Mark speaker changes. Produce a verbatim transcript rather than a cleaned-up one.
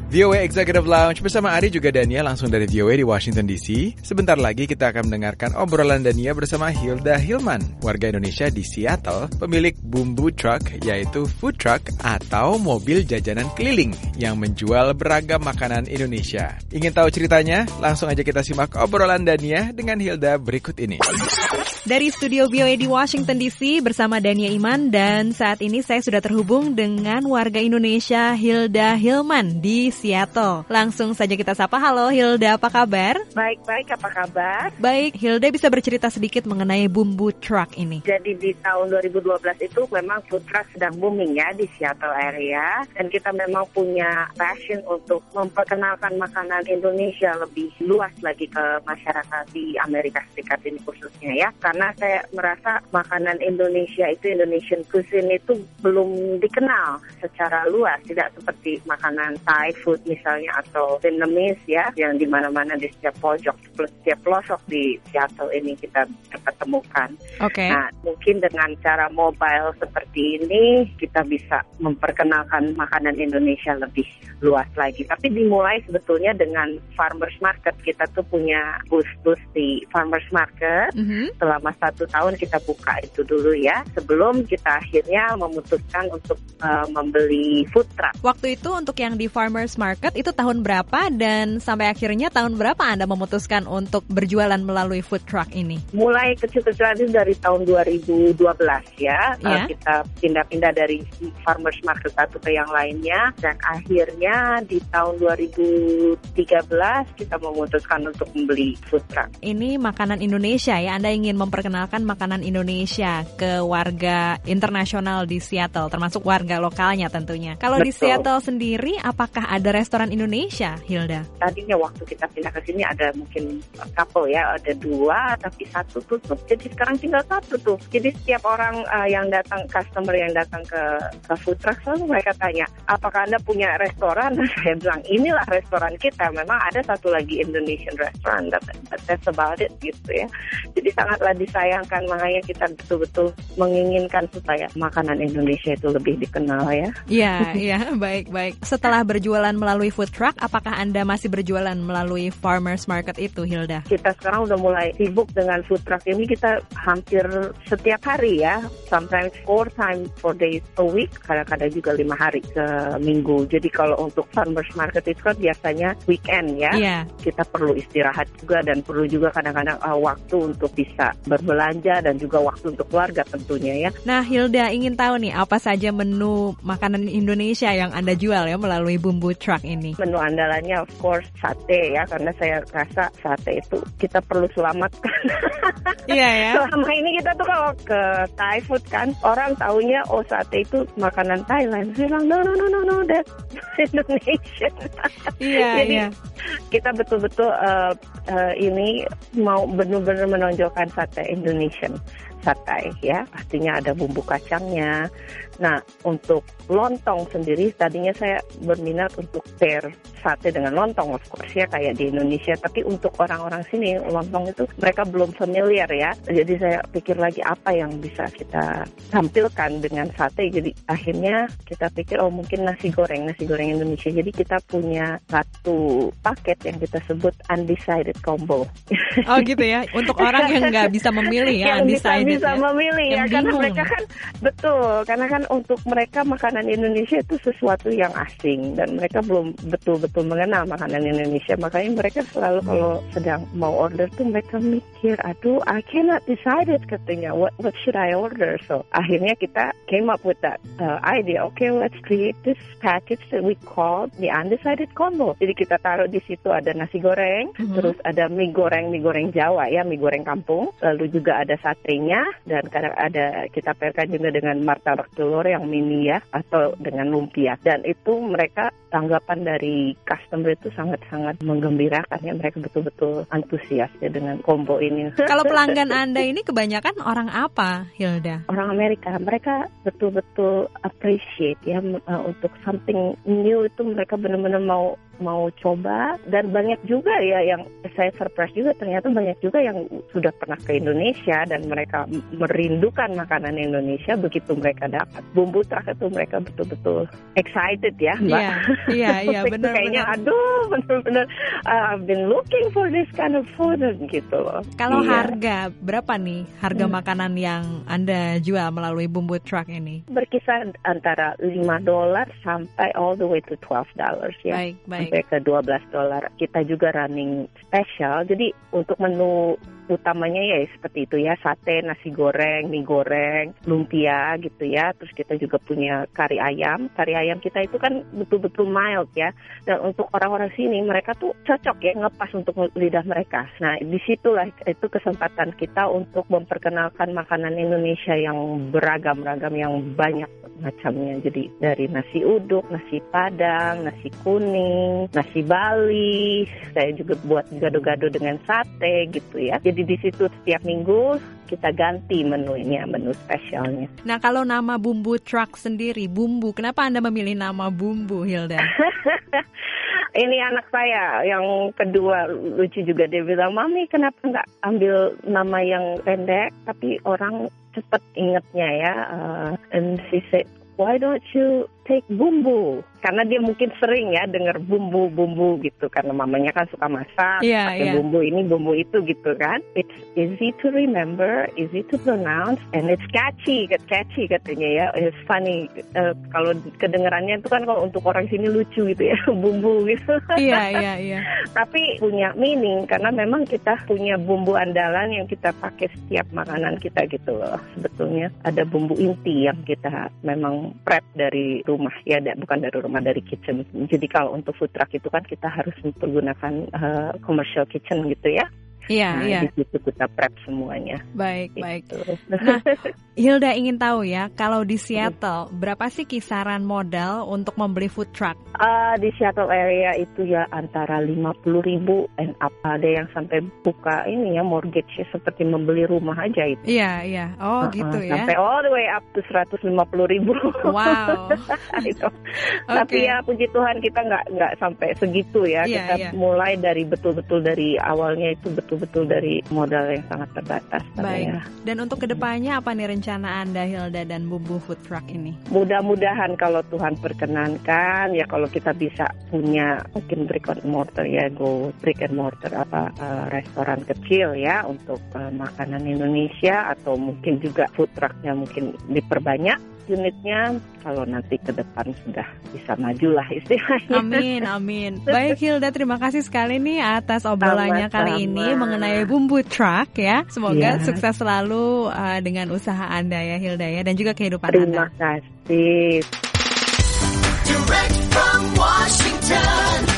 Speaker 1: V O A Executive Lounge bersama Ari juga Dania langsung dari V O A di Washington D C. Sebentar lagi kita akan mendengarkan obrolan Dania bersama Hilda Hilman, warga Indonesia di Seattle, pemilik Bumbu Truck, yaitu food truck atau mobil jajanan keliling yang menjual beragam makanan Indonesia. Ingin tahu ceritanya? Langsung aja kita simak obrolan Dania dengan Hilda berikut ini.
Speaker 2: Dari studio V O A di Washington D C bersama Dania Iman, dan saat ini saya sudah terhubung dengan warga Indonesia Hilda Hilman di Seattle. Langsung saja kita sapa. Halo Hilda, apa kabar?
Speaker 3: Baik-baik, apa kabar?
Speaker 2: Baik, Hilda bisa bercerita sedikit mengenai Bumbu Truck ini?
Speaker 3: Jadi di tahun dua ribu dua belas itu memang food truck sedang booming ya di Seattle area. Dan kita memang punya passion untuk memperkenalkan makanan Indonesia lebih luas lagi ke masyarakat di Amerika Serikat ini khususnya ya. Karena saya merasa makanan Indonesia itu, Indonesian cuisine itu belum dikenal secara luas. Tidak seperti makanan Thai food misalnya atau Vietnamese ya, yang di mana-mana di setiap pojok, setiap pelosok di Seattle ini kita dapat temukan.
Speaker 2: Oke. Okay.
Speaker 3: Nah, mungkin dengan cara mobile seperti ini kita bisa memperkenalkan makanan Indonesia lebih luas lagi. Tapi dimulai sebetulnya dengan farmers market. Kita tuh punya booth-booth di farmers market. Mm-hmm. Selama satu tahun kita buka itu dulu ya, sebelum kita akhirnya memutuskan untuk uh, membeli food truck.
Speaker 2: Waktu itu untuk yang di farmers market itu tahun berapa, dan sampai akhirnya tahun berapa Anda memutuskan untuk berjualan melalui food truck ini?
Speaker 3: Mulai kecil-kecilan itu dari tahun dua ribu dua belas ya, yeah. uh, kita pindah-pindah dari farmers market satu ke yang lainnya, dan akhirnya di tahun dua ribu tiga belas kita memutuskan untuk membeli food truck.
Speaker 2: Ini makanan Indonesia ya, Anda ingin memperkenalkan makanan Indonesia ke warga internasional di Seattle, termasuk warga lokalnya tentunya. Kalau di Seattle sendiri, apakah ada restoran Indonesia, Hilda?
Speaker 3: Tadinya waktu kita pindah ke sini ada mungkin couple ya, ada dua, tapi satu tutup. Jadi sekarang tinggal satu tuh. Jadi setiap orang uh, yang datang, customer yang datang ke, ke food truck, selalu mereka tanya, apakah Anda punya restoran? Saya bilang, inilah restoran kita. Memang ada satu lagi Indonesian restaurant, but that's about it gitu ya. Jadi sangatlah disayangkan, makanya kita betul-betul menginginkan supaya makanan Indonesia itu lebih dikenal ya.
Speaker 2: Iya, iya, baik-baik. Setelah berjualan melalui food truck, apakah Anda masih berjualan melalui farmers market itu, Hilda?
Speaker 3: Kita sekarang udah mulai sibuk dengan food truck ini, kita hampir setiap hari ya, sometimes four times four days a week, kadang-kadang juga lima hari seminggu. Jadi kalau untuk farmers market itu kan biasanya weekend ya, yeah. Kita perlu istirahat juga dan perlu juga kadang-kadang uh, waktu untuk bisa berbelanja dan juga waktu untuk keluarga tentunya ya.
Speaker 2: Nah Hilda, ingin tahu nih apa saja menu makanan Indonesia yang Anda jual ya melalui Bumbu Truck ini?
Speaker 3: Menu andalannya of course sate ya, karena saya rasa sate itu kita perlu selamatkan.
Speaker 2: Iya ya.
Speaker 3: Selama ini kita tuh kalau ke Thai food kan, orang taunya oh sate itu makanan Thailand. Saya bilang no no no no no that's Indonesian.
Speaker 2: Iya iya.
Speaker 3: Kita betul-betul uh, uh, ini mau benar-benar menonjolkan sate Indonesian. Satay ya, pastinya ada bumbu kacangnya. Nah, untuk lontong sendiri tadinya saya berminat untuk pair sate dengan lontong, of course ya kayak di Indonesia. Tapi untuk orang-orang sini lontong itu mereka belum familiar ya. Jadi saya pikir lagi apa yang bisa kita tampilkan dengan sate. Jadi akhirnya kita pikir oh mungkin nasi goreng, nasi goreng Indonesia. Jadi kita punya satu paket yang kita sebut undecided combo.
Speaker 2: Oh gitu ya, untuk orang yang nggak bisa memilih ya, undecided.
Speaker 3: Bisa
Speaker 2: ya.
Speaker 3: memilih ya,
Speaker 2: yang
Speaker 3: karena
Speaker 2: bingung.
Speaker 3: mereka kan betul, karena kan untuk mereka makanan Indonesia itu sesuatu yang asing dan mereka belum betul-betul mengenal makanan Indonesia, makanya mereka selalu kalau sedang mau order tuh mereka mikir, aduh I cannot decide it katanya, what what should I order? So akhirnya kita came up with that uh, idea, okay let's create this package that we call the undecided combo. Jadi kita taruh di situ ada nasi goreng, mm-hmm. terus ada mie goreng, mie goreng Jawa ya, mie goreng kampung, lalu juga ada satenya, dan kadang ada kita pairkan juga dengan martabak telur yang mini ya, atau dengan lumpia. Dan itu mereka tanggapan dari customer itu sangat-sangat menggembirakan ya, mereka betul-betul antusias ya dengan combo ini.
Speaker 2: Kalau pelanggan Anda ini kebanyakan orang apa, Hilda?
Speaker 3: Orang Amerika, mereka betul-betul appreciate ya uh, untuk something new itu mereka benar-benar mau mau coba, dan banyak juga ya yang saya surprise juga, ternyata banyak juga yang sudah pernah ke Indonesia dan mereka merindukan makanan Indonesia. Begitu mereka dapat bumbu truck itu mereka betul-betul excited ya, Mbak.
Speaker 2: Iya, iya, iya, benar.
Speaker 3: Kayaknya aduh, benar-benar uh, I've been looking for this kind of food gitu loh.
Speaker 2: Kalau
Speaker 3: iya.
Speaker 2: harga berapa nih harga hmm. makanan yang Anda jual melalui bumbu truck ini?
Speaker 3: Berkisar antara lima dolar sampai all the way to twelve dollars ya.
Speaker 2: Baik, baik.
Speaker 3: Sampai ke dua belas dolar. Kita juga running special. Jadi untuk menu utamanya ya seperti itu ya, sate, nasi goreng, mie goreng, lumpia gitu ya. Terus kita juga punya kari ayam. Kari ayam kita itu kan betul-betul mild ya. Dan untuk orang-orang sini mereka tuh cocok ya, ngepas untuk lidah mereka. Nah, disitulah itu kesempatan kita untuk memperkenalkan makanan Indonesia yang beragam-ragam, yang banyak macamnya. Jadi dari nasi uduk, nasi padang, nasi kuning, nasi Bali. Saya juga buat gado-gado dengan sate gitu ya. Jadi di situ setiap minggu kita ganti menunya, menu spesialnya.
Speaker 2: Nah, kalau nama bumbu truck sendiri, bumbu, kenapa Anda memilih nama bumbu, Hilda?
Speaker 3: Ini anak saya yang kedua lucu juga, dia bilang, Mami kenapa nggak ambil nama yang pendek tapi orang cepat ingetnya ya. Uh, and she said, why don't you take bumbu? Karena dia mungkin sering ya dengar bumbu-bumbu gitu, karena mamanya kan suka masak,
Speaker 2: yeah,
Speaker 3: pakai
Speaker 2: yeah.
Speaker 3: bumbu ini, bumbu itu gitu kan. It's easy to remember, easy to pronounce, and it's catchy, catchy katanya ya. It's funny. Uh, kalau kedengarannya itu kan kalau untuk orang sini lucu gitu ya, bumbu gitu.
Speaker 2: Iya, iya, iya.
Speaker 3: Tapi punya meaning, karena memang kita punya bumbu andalan yang kita pakai setiap makanan kita gitu loh. Sebetulnya ada bumbu inti yang kita memang prep dari rumah ya, bukan dari rumah, dari kitchen. Jadi kalau untuk food truck itu kan kita harus mempergunakan uh, commercial kitchen gitu ya.
Speaker 2: Iya,
Speaker 3: nah,
Speaker 2: iya.
Speaker 3: Di situ kita prep semuanya.
Speaker 2: Baik,
Speaker 3: gitu.
Speaker 2: baik. Nah, Hilda ingin tahu ya, kalau di Seattle, berapa sih kisaran modal untuk membeli food truck?
Speaker 3: Uh, di Seattle area itu ya antara lima puluh ribu and up. Ada yang sampai buka ini ya, mortgage ya, seperti membeli rumah aja itu.
Speaker 2: Iya, iya. Oh, uh-uh, gitu ya.
Speaker 3: Sampai all the way up to seratus lima puluh ribu.
Speaker 2: Wow.
Speaker 3: Itu.
Speaker 2: Okay.
Speaker 3: Tapi ya puji Tuhan kita nggak nggak sampai segitu ya.
Speaker 2: Yeah,
Speaker 3: kita
Speaker 2: yeah.
Speaker 3: mulai dari betul-betul dari awalnya itu betul-betul dari modal yang sangat terbatas.
Speaker 2: Baik.
Speaker 3: Ya.
Speaker 2: Dan untuk kedepannya apa nih rencana Anda, Hilda, dan Bumbu Food Truck ini?
Speaker 3: Mudah-mudahan kalau Tuhan perkenankan ya, kalau kita bisa punya mungkin brick and mortar ya, go brick and mortar apa uh, restoran kecil ya untuk uh, makanan Indonesia, atau mungkin juga food trucknya mungkin diperbanyak unitnya kalau nanti ke depan sudah bisa maju lah istilahnya.
Speaker 2: Amin, amin. Baik Hilda, terima kasih sekali nih atas obrolannya
Speaker 3: Sama-sama.
Speaker 2: kali ini mengenai Bumbu Truck ya. Semoga
Speaker 3: ya.
Speaker 2: sukses selalu uh, dengan usaha Anda ya Hilda ya, dan juga kehidupan
Speaker 3: terima
Speaker 2: Anda.
Speaker 3: Terima kasih.
Speaker 4: Direct from Washington.